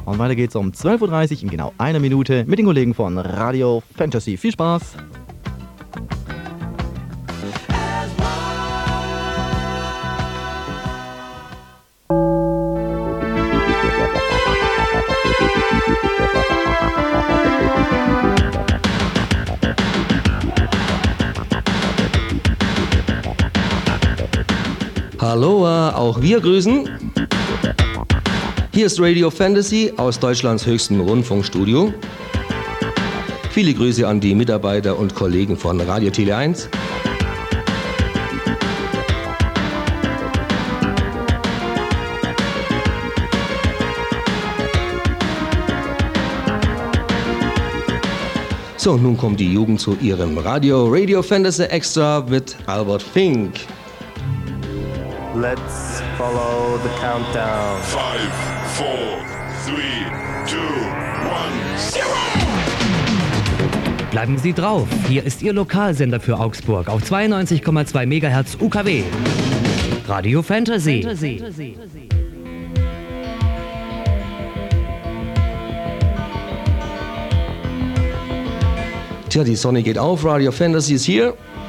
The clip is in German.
Und weiter geht's um 12.30 Uhr in genau einer Minute mit den Kollegen von Radio Fantasy. Viel Spaß! Aloha, auch wir grüßen. Hier ist Radio Fantasy aus Deutschlands höchstem Rundfunkstudio. Viele Grüße an die Mitarbeiter und Kollegen von Radio Tele 1. So, nun kommt die Jugend zu ihrem Radio Fantasy Extra mit Albert Fink. Let's follow the countdown. 5, 4, 3, 2, 1, 0. Bleiben Sie drauf. Hier ist Ihr Lokalsender für Augsburg auf 92,2 MHz UKW. Radio Fantasy. Tja, die Sonne geht auf, Radio Fantasy ist hier.